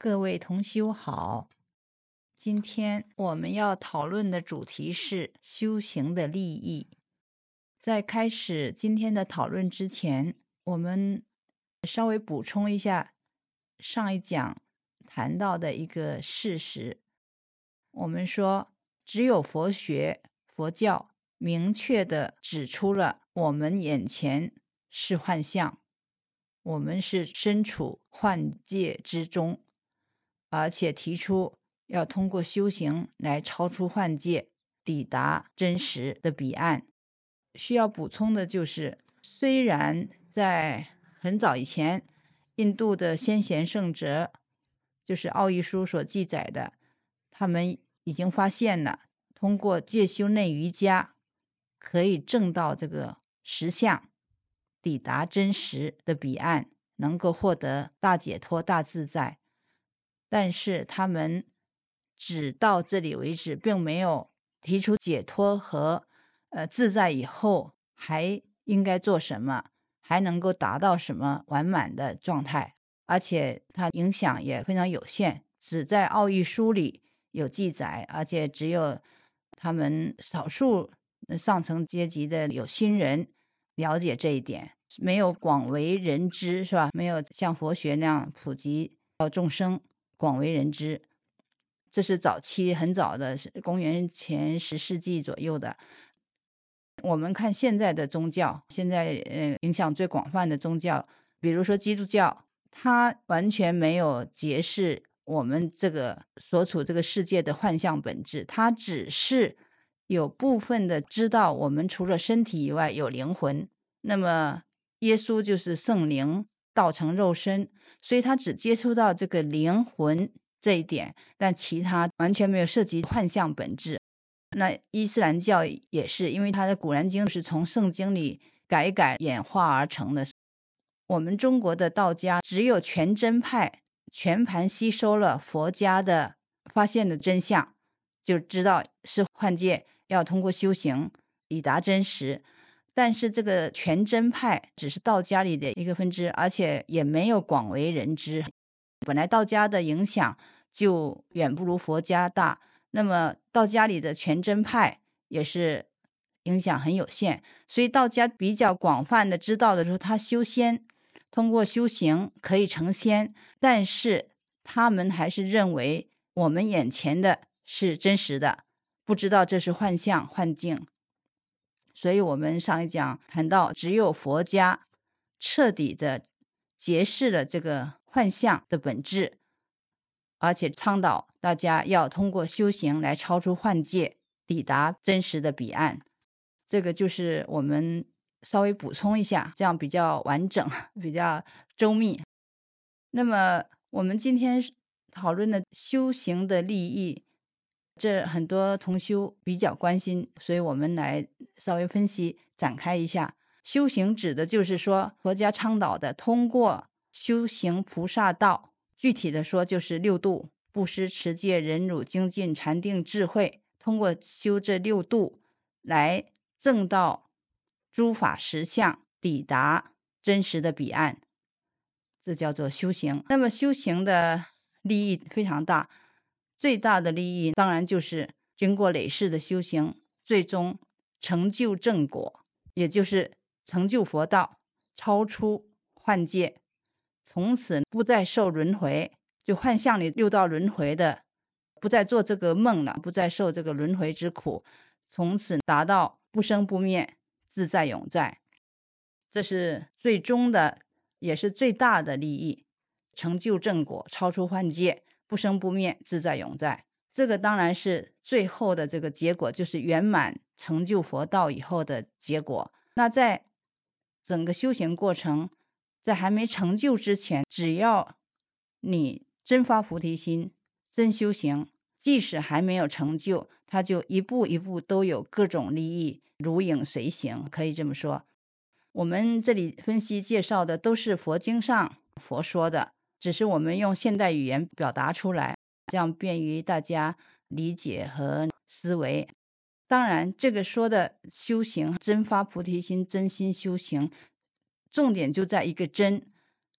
各位同修好，今天我们要讨论的主题是修行的利益。在开始今天的讨论之前，我们稍微补充一下上一讲谈到的一个事实。我们说，只有佛学、佛教明确地指出了我们眼前是幻象，我们是身处幻界之中，而且提出要通过修行来超出幻界，抵达真实的彼岸。需要补充的就是，虽然在很早以前，印度的先贤圣哲，就是奥义书所记载的，他们已经发现了通过戒修内瑜伽可以证到这个实相，抵达真实的彼岸，能够获得大解脱大自在。但是他们只到这里为止，并没有提出解脱和自在以后还应该做什么，还能够达到什么完满的状态。而且它影响也非常有限，只在奥义书里有记载，而且只有他们少数上层阶级的有心人了解这一点，没有广为人知，是吧？没有像佛学那样普及到众生，广为人知。这是早期很早的，公元前10世纪左右的。我们看现在的宗教，现在影响最广泛的宗教，比如说基督教，它完全没有揭示我们这个所处这个世界的幻象本质，它只是有部分的知道我们除了身体以外有灵魂。那么耶稣就是圣灵道成肉身，所以他只接触到这个灵魂这一点，但其他完全没有涉及幻象本质。那伊斯兰教也是，因为它的古兰经是从圣经里改一改演化而成的。我们中国的道家只有全真派全盘吸收了佛家的发现的真相，就知道是幻界，要通过修行以达真实。但是这个全真派只是道家里的一个分支，而且也没有广为人知。本来道家的影响就远不如佛家大，那么道家里的全真派也是影响很有限，所以道家比较广泛的知道的时候，他修仙，通过修行可以成仙，但是他们还是认为我们眼前的是真实的，不知道这是幻象幻境。所以我们上一讲谈到，只有佛家彻底的揭示了这个幻象的本质，而且倡导大家要通过修行来超出幻界，抵达真实的彼岸。这个就是我们稍微补充一下，这样比较完整，比较周密。那么我们今天讨论的修行的利益，这很多同修比较关心，所以我们来稍微分析展开一下。修行指的就是说佛家倡导的通过修行菩萨道，具体的说就是六度：布施、持戒、忍辱、精进、禅定、智慧，通过修这六度来证到诸法实相，抵达真实的彼岸，这叫做修行。那么修行的利益非常大，最大的利益当然就是经过累世的修行，最终成就正果，也就是成就佛道，超出幻界，从此不再受轮回，就幻象里六道轮回的，不再做这个梦了，不再受这个轮回之苦，从此达到不生不灭，自在永在。这是最终的，也是最大的利益，成就正果，超出幻界，不生不灭，自在永在。这个当然是最后的这个结果，就是圆满成就佛道以后的结果。那在整个修行过程，在还没成就之前，只要你真发菩提心，真修行，即使还没有成就，它就一步一步都有各种利益，如影随形，可以这么说。我们这里分析介绍的都是佛经上佛说的，只是我们用现代语言表达出来，这样便于大家理解和思维。当然这个说的修行，真发菩提心，真心修行，重点就在一个真。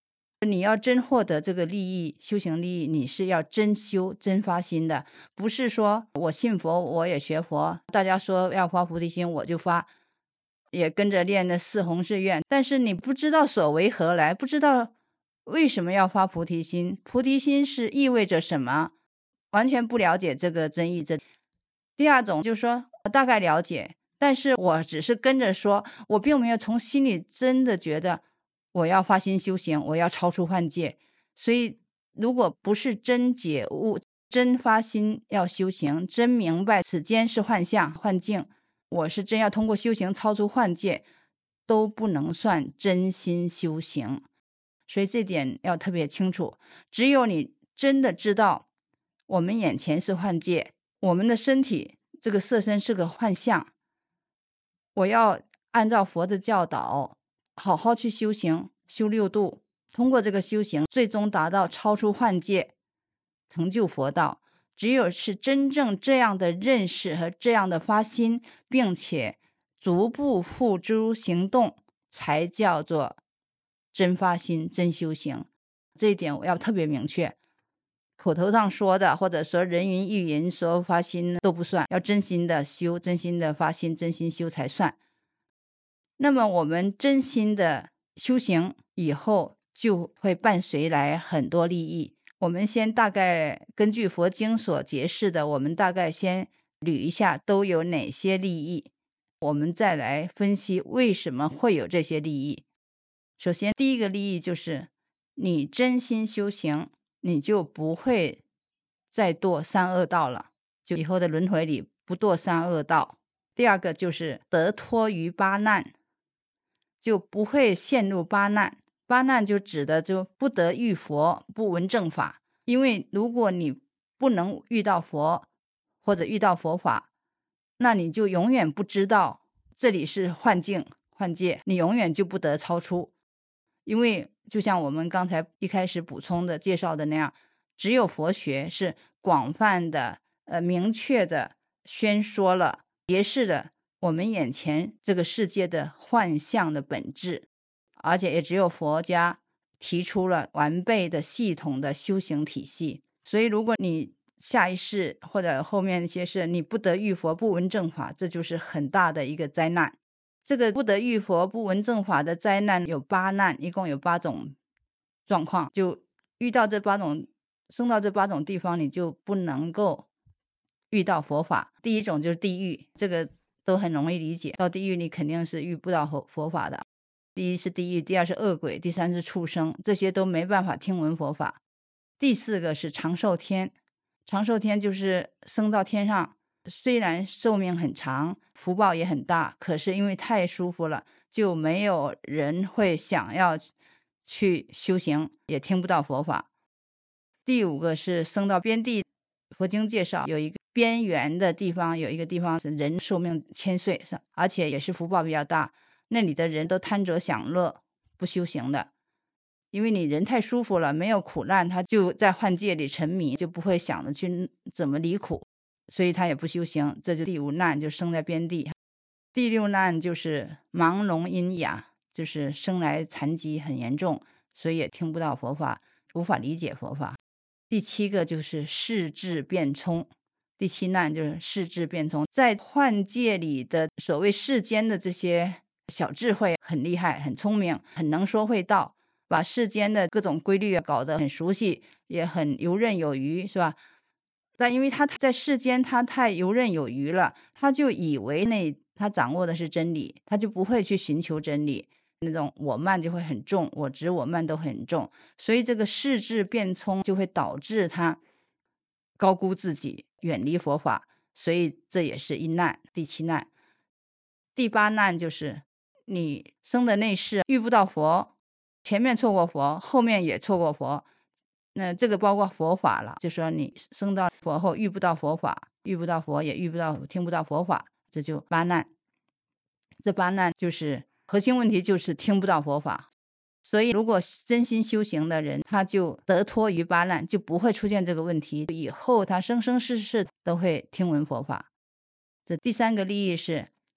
你要真获得这个利益，修行利益，你是要真修真发心的，不是说我信佛我也学佛，大家说要发菩提心我就发，也跟着练的四弘誓愿，但是你不知道所为何来，不知道为什么要发菩提心，菩提心是意味着什么，完全不了解这个真意。第二种就是说我大概了解，但是我只是跟着说，我并没有从心里真的觉得我要发心修行，我要超出幻界。所以如果不是真觉悟，真发心要修行，真明白此间是幻象幻境，我是真要通过修行超出幻界，都不能算真心修行。所以这点要特别清楚，只有你真的知道我们眼前是幻界，我们的身体这个色身是个幻象，我要按照佛的教导好好去修行，修六度，通过这个修行最终达到超出幻界，成就佛道。只有是真正这样的认识和这样的发心，并且逐步付诸行动，才叫做真发心真修行。这一点我要特别明确，口头上说的或者说人云亦云说发心都不算，要真心的修，真心的发心，真心修才算。那么我们真心的修行以后，就会伴随来很多利益。我们先大概根据佛经所解释的，我们大概先捋一下都有哪些利益，我们再来分析为什么会有这些利益。首先第一个利益就是你真心修行，你就不会再堕三恶道了，就以后的轮回里不堕三恶道。第二个就是得脱于八难，就不会陷入八难。八难就指的就不得遇佛，不闻正法。因为如果你不能遇到佛或者遇到佛法，那你就永远不知道这里是幻境幻界，你永远就不得超出。因为就像我们刚才一开始补充的介绍的那样，只有佛学是广泛的明确的宣说了揭示了我们眼前这个世界的幻象的本质，而且也只有佛家提出了完备的系统的修行体系。所以如果你下一世或者后面一些事你不得遇佛不闻正法，这就是很大的一个灾难。这个不得遇佛不闻正法的灾难有八难，一共有8种状况，就遇到这8种，生到这8种地方，你就不能够遇到佛法。第一种就是地狱，这个都很容易理解，到地狱你肯定是遇不到佛法的。第一是地狱，第二是恶鬼，第三是畜生，这些都没办法听闻佛法。第4个是长寿天，长寿天就是升到天上，虽然寿命很长，福报也很大，可是因为太舒服了，就没有人会想要去修行，也听不到佛法。第5个是升到边地，佛经介绍有一个边缘的地方，有一个地方是人寿命1000岁，而且也是福报比较大，那里的人都贪着享乐，不修行的。因为你人太舒服了，没有苦难，他就在幻界里沉迷，就不会想着去怎么离苦，所以他也不修行。这就第5难，就生在边地。第6难就是盲聋喑哑，就是生来残疾很严重，所以也听不到佛法，无法理解佛法。第7个就是世智变聪，第7难就是世智变聪，在幻界里的所谓世间的这些小智慧很厉害，很聪明，很能说会道，把世间的各种规律搞得很熟悉，也很游刃有余，是吧？但因为他在世间他太游刃有余了，他就以为他掌握的是真理，他就不会去寻求真理，那种我慢就会很重，我执我慢都很重，所以这个世智变聪就会导致他高估自己，远离佛法，所以这也是一难。第7难。第8难就是你生的那世遇不到佛，前面错过佛，后面也错过佛，那这个包括佛法了，就说你生到佛后遇不到佛法，遇不到佛也遇不到听不到佛法，这就8难。这8难就是核心问题，就是听不到佛法。所以如果真心修行的人，他就得脱于8难，就不会出现这个问题，以后他生生世世都会听闻佛法。这第3个利益是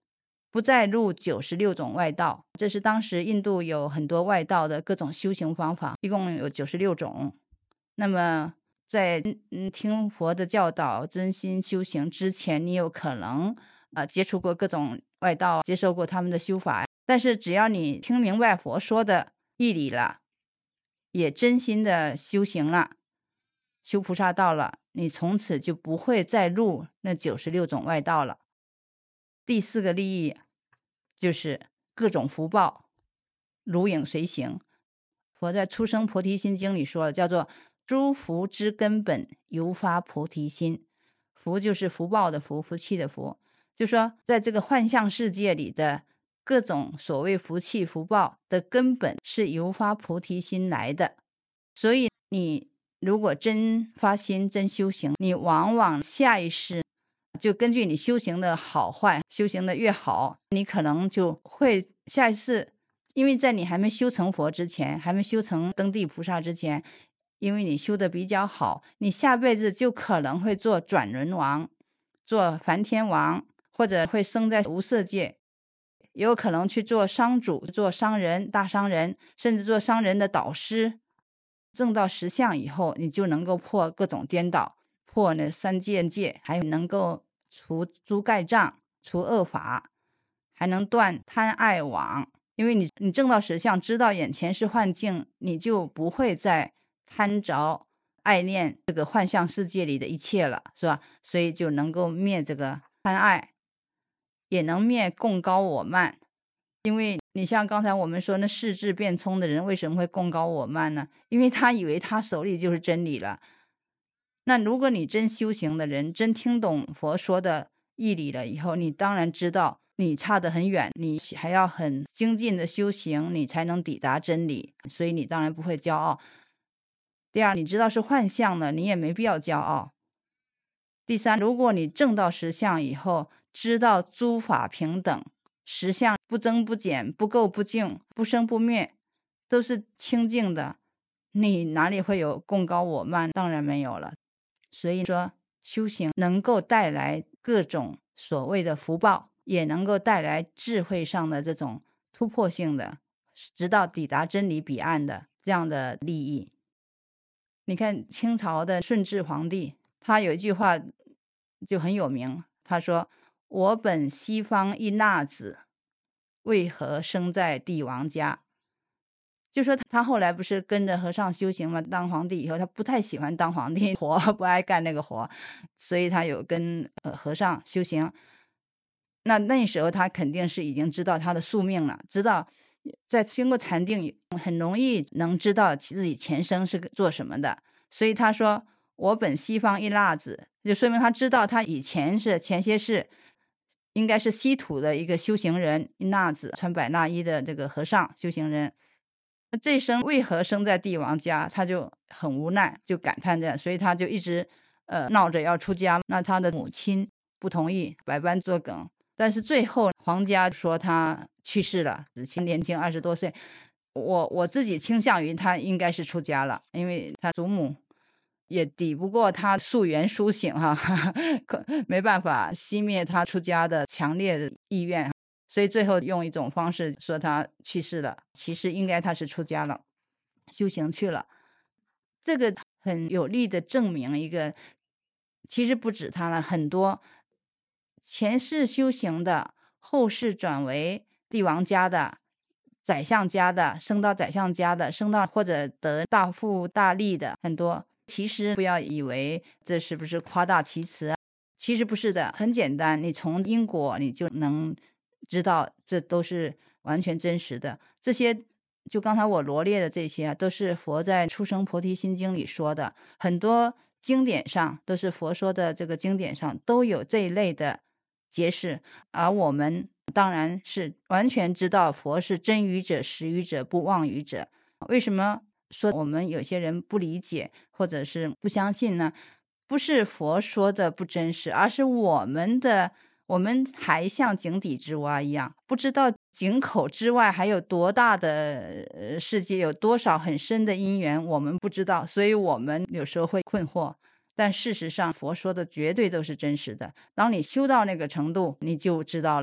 不再入96种外道。这是当时印度有很多外道的各种修行方法，一共有96种。那么在听佛的教导真心修行之前，你有可能接触过各种外道，接受过他们的修法，但是只要你听明白佛说的义理了，也真心的修行了，修菩萨道了，你从此就不会再入那96种外道了。第4个利益就是各种福报如影随形。佛在《出生菩提心经》里说了，叫做诸福之根本，由发菩提心。福就是福报的福，福气的福，就说在这个幻象世界里的各种所谓福气福报的根本是由发菩提心来的。所以你如果真发心真修行，你往往下一世就根据你修行的好坏，修行的越好，你可能就会下一次，因为在你还没修成佛之前，还没修成登地菩萨之前，因为你修的比较好，你下辈子就可能会做转轮王，做梵天王，或者会生在无色界，也有可能去做商主，做商人，大商人，甚至做商人的导师。证到实相以后，你就能够破各种颠倒，破那三界界，还能够除诸盖障，除恶法，还能断贪爱网。因为你证到实相，知道眼前是幻境，你就不会再贪着爱恋这个幻象世界里的一切了，是吧？所以就能够灭这个贪爱，也能灭共高我慢。因为你像刚才我们说那世智辩聪的人为什么会共高我慢呢？因为他以为他手里就是真理了。那如果你真修行的人，真听懂佛说的义理了以后，你当然知道你差得很远，你还要很精进的修行，你才能抵达真理，所以你当然不会骄傲。第二，你知道是幻象的，你也没必要骄傲。第三，如果你证到实相以后，知道诸法平等，实相不增不减，不垢不净，不生不灭，都是清净的，你哪里会有共高我慢？当然没有了。所以说修行能够带来各种所谓的福报，也能够带来智慧上的这种突破性的，直到抵达真理彼岸的这样的利益。你看清朝的顺治皇帝，他有一句话就很有名，他说我本西方一纳子，为何生在帝王家？就说他后来不是跟着和尚修行嘛，当皇帝以后他不太喜欢当皇帝活，不爱干那个活，所以他有跟和尚修行。那时候他肯定是已经知道他的宿命了，知道在经过禅定很容易能知道自己前生是做什么的，所以他说我本西方一蜡子，就说明他知道他以前是前些世应该是稀土的一个修行人，一蜡子穿白蜡衣的这个和尚修行人，这一生为何生在帝王家，他就很无奈，就感叹着，所以他就一直闹着要出家。那他的母亲不同意，百般作梗，但是最后皇家说他去世了，年轻20多岁。我自己倾向于他应该是出家了，因为他祖母也抵不过他溯源苏醒没办法熄灭他出家的强烈的意愿，所以最后用一种方式说他去世了，其实应该他是出家了，修行去了。这个很有力的证明一个，其实不止他了，很多前世修行的，后世转为帝王家的、宰相家的，升到宰相家的，升到或者得大富大利的很多。其实不要以为这是不是夸大其词，其实不是的，很简单，你从因果你就能知道这都是完全真实的。这些就刚才我罗列的这些都是佛在《出生菩提心经》里说的，很多经典上都是佛说的，这个经典上都有这一类的解释，而我们当然是完全知道佛是真语者、实语者、不妄语者。为什么说我们有些人不理解或者是不相信呢？不是佛说的不真实，而是我们还像井底之蛙一样，不知道井口之外还有多大的世界，有多少很深的因缘我们不知道，所以我们有时候会困惑。但事实上佛说的绝对都是真实的，当你修到那个程度，你就知道了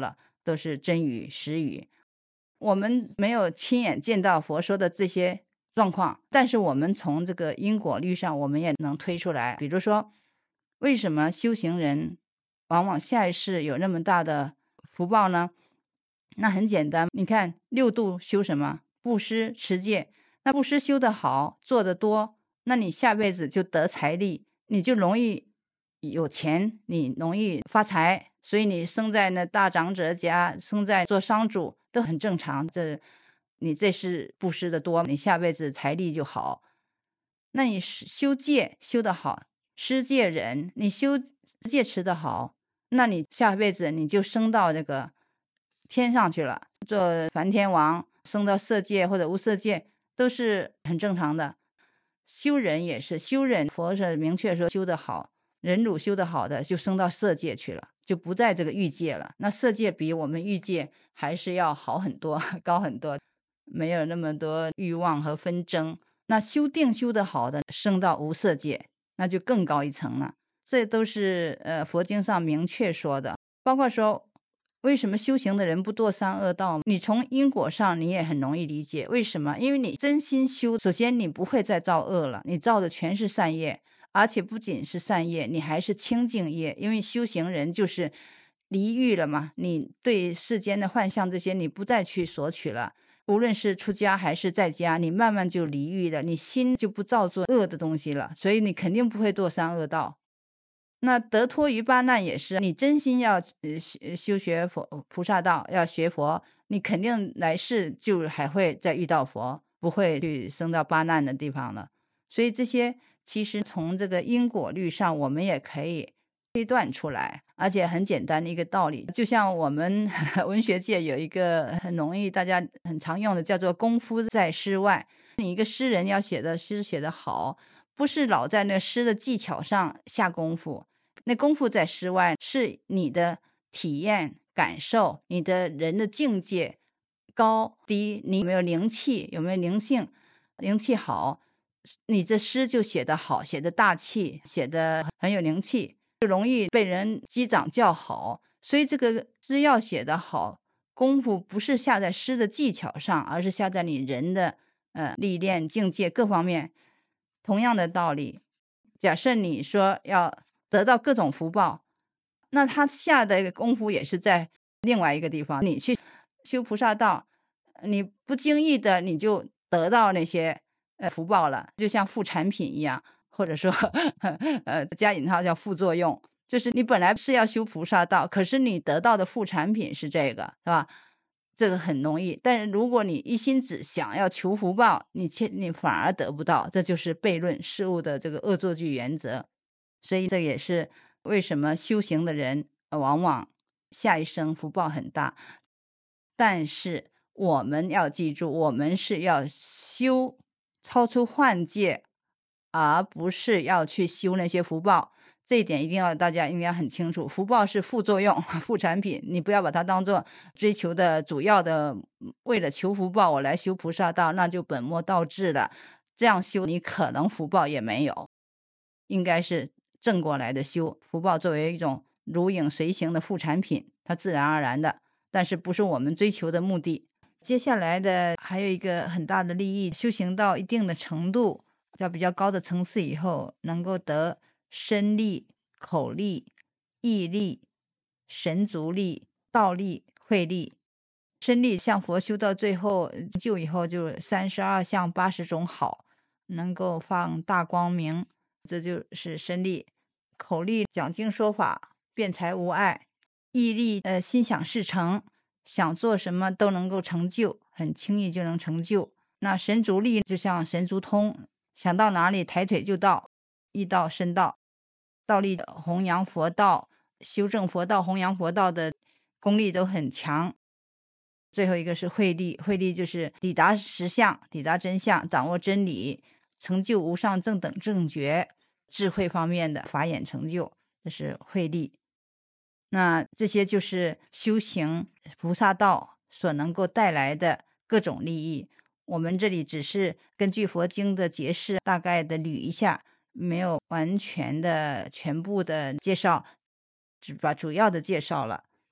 都是真语实语。我们没有亲眼见到佛说的这些状况，但是我们从这个因果律上我们也能推出来。比如说为什么修行人往往下一世有那么大的福报呢？那很简单，你看六度修什么？布施持戒。那布施修得好，做得多，那你下辈子就得财力，你就容易有钱，你容易发财。所以你生在那大长者家，生在做商主都很正常。你这是布施的多，你下辈子财力就好。那你修戒修得好，施戒忍，你修戒持得好，那你下辈子你就升到这个天上去了，做梵天王，升到色界或者无色界都是很正常的。修忍也是，修忍佛是明确说修得好，忍辱修得好的就升到色界去了，就不在这个欲界了。那色界比我们欲界还是要好很多，高很多，没有那么多欲望和纷争。那修定修得好的升到无色界，那就更高一层了。这都是佛经上明确说的。包括说为什么修行的人不堕三恶道，你从因果上你也很容易理解为什么。因为你真心修，首先你不会再造恶了，你造的全是善业，而且不仅是善业，你还是清净业。因为修行人就是离欲了嘛，你对世间的幻象这些你不再去索取了，无论是出家还是在家，你慢慢就离欲了，你心就不造作恶的东西了，所以你肯定不会堕三恶道。那得脱于八难也是，你真心要修学菩萨道，要学佛，你肯定来世就还会再遇到佛，不会去升到八难的地方了。所以这些其实从这个因果律上我们也可以推断出来，而且很简单的一个道理。就像我们文学界有一个很容易大家很常用的叫做功夫在诗外。你一个诗人要写的诗写得好，不是老在那诗的技巧上下功夫，那功夫在诗外，是你的体验感受，你的人的境界高低，你有没有灵气，有没有灵性，灵气好，你这诗就写得好，写得大气，写得很有灵气，就容易被人击掌叫好。所以这个诗要写得好，功夫不是下在诗的技巧上，而是下在你人的历练境界各方面。同样的道理，假设你说要得到各种福报，那他下的一个功夫也是在另外一个地方。你去修菩萨道，你不经意的你就得到那些福报了，就像副产品一样，或者说加引号叫副作用，就是你本来是要修菩萨道，可是你得到的副产品是这个，是吧？这个很容易。但是如果你一心只想要求福报，你反而得不到，这就是悖论事物的这个恶作剧原则。所以这也是为什么修行的人往往下一生福报很大。但是我们要记住，我们是要修超出幻界，而不是要去修那些福报。这一点一定要大家应该很清楚，福报是副作用副产品，你不要把它当做追求的主要的，为了求福报我来修菩萨道，那就本末倒置了。这样修你可能福报也没有，应该是正过来的修，福报作为一种如影随形的副产品，它自然而然的，但是不是我们追求的目的。接下来的还有一个很大的利益，修行到一定的程度，到比较高的层次以后，能够得身力、口力、意力、神足力、道力、慧力。身力像佛修到最后就以后就32相80种好，能够放大光明，这就是身力。口力讲经说法，辩才无碍。意力心想事成，想做什么都能够成就，很轻易就能成就。那神足力就像神足通，想到哪里抬腿就到，易到深到。道力弘扬佛道，修正佛道，弘扬佛道的功力都很强。最后一个是慧力，慧力就是抵达实相，抵达真相，掌握真理，成就无上正等正觉，智慧方面的法眼成就，这是慧力。那这些就是修行菩萨道所能够带来的各种利益。我们这里只是根据佛经的解释大概的捋一下，没有完全的全部的介绍，只把主要的介绍了。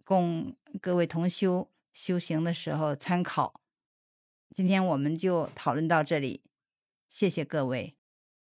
供各位同修修行的时候参考。今天我们就讨论到这里，谢谢各位。